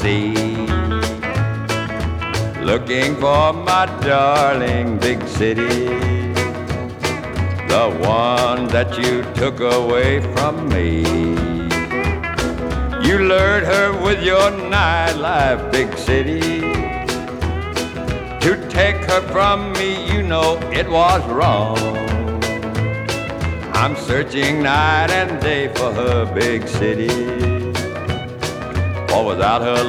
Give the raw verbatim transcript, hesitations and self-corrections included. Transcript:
sea, looking for my darling big city, the one that you took away from me. You lured her with your nightlife, big city. To take her from me, you know it was wrong. I'm searching night and day for her big city, for without her